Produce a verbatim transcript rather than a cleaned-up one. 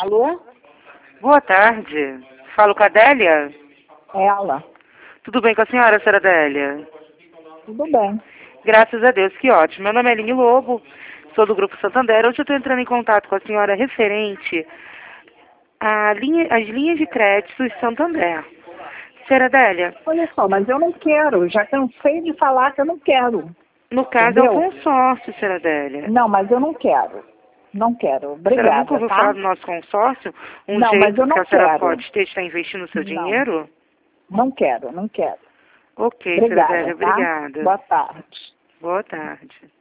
Alô? Boa tarde. Falo com a Adélia? Ela. Tudo bem com a senhora, senhora Adélia? Tudo bem. Graças a Deus, que ótimo. Meu nome é Aline Lobo, sou do Grupo Santander. Hoje eu estou entrando em contato com a senhora referente à linha, às linhas de crédito de Santander. Senhora Adélia, Olha só, mas eu não quero. Já cansei de falar que eu não quero. no caso Entendeu? é o consórcio, senhora Adélia. Não, mas eu não quero. Não quero. A senhora nunca Obrigada, ouviu tá? falar do nosso consórcio? Um Não, mas jeito eu que não a senhora quero. pode ter de estar investindo o seu Não. dinheiro? Não quero, não quero. Ok, senhora Obrigada, Adélia, tá? obrigada. Boa tarde. Boa tarde.